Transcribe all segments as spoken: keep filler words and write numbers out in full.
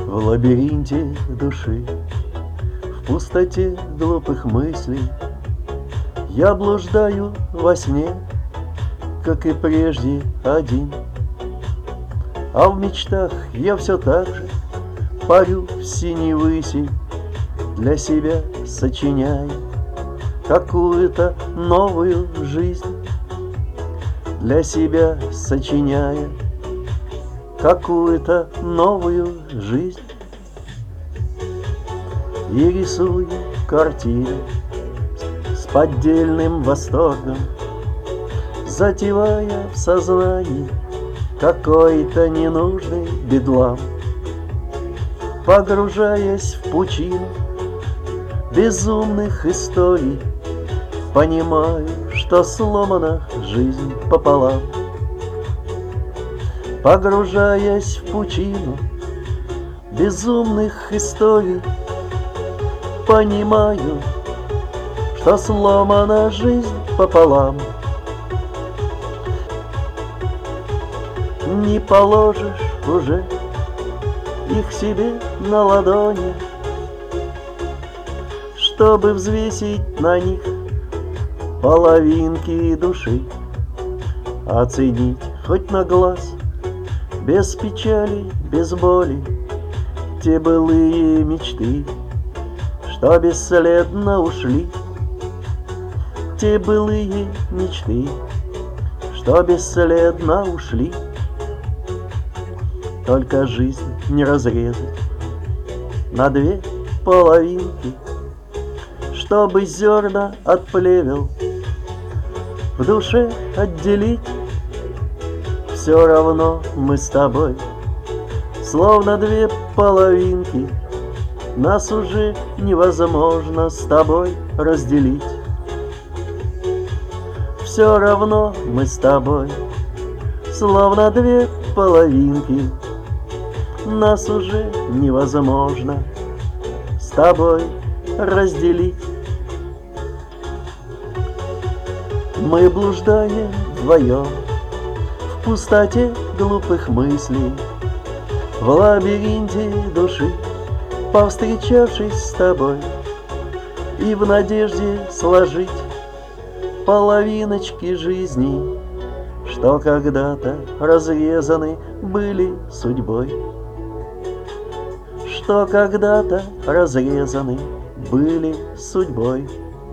В лабиринте души, в пустоте глупых мыслей я блуждаю во сне, как и прежде, один. А в мечтах я все так же парю в синей выси, для себя сочиняя какую-то новую жизнь, для себя сочиняя какую-то новую жизнь. И рисую картины с поддельным восторгом, затевая в сознании какой-то ненужный бедлам, погружаясь в пучину безумных историй, понимаю, что сломана жизнь пополам. Погружаясь в пучину безумных историй, понимаю, что сломана жизнь пополам. Не положишь уже их себе на ладони, чтобы взвесить на них половинки души, оценить хоть на глаз, без печали, без боли, те былые мечты, что бесследно ушли, те былые мечты, что бесследно ушли. Только жизнь не разрезать на две половинки, чтобы зерна от плевел в душе отделить. Все равно мы с тобой, словно две половинки, нас уже невозможно с тобой разделить. Все равно мы с тобой, словно две половинки, нас уже невозможно с тобой разделить. Мы блуждаем вдвоем в пустоте глупых мыслей, в лабиринте души, повстречавшись с тобой, и в надежде сложить половиночки жизни, что когда-то разрезаны были судьбой, что когда-то разрезаны были судьбой.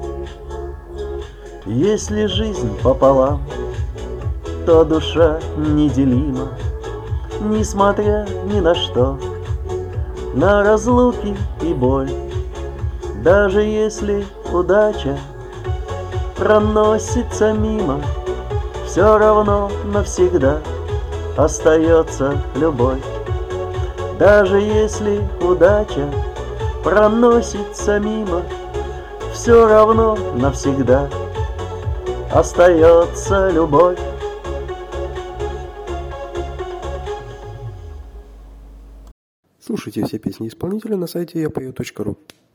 Если жизнь пополам, то душа неделима, несмотря ни на что, на разлуки и боль. Даже если удача проносится мимо, все равно навсегда остается любовь. Даже если удача проносится мимо, все равно навсегда остается любовь. Слушайте все песни исполнителя на сайте я пою точка ру.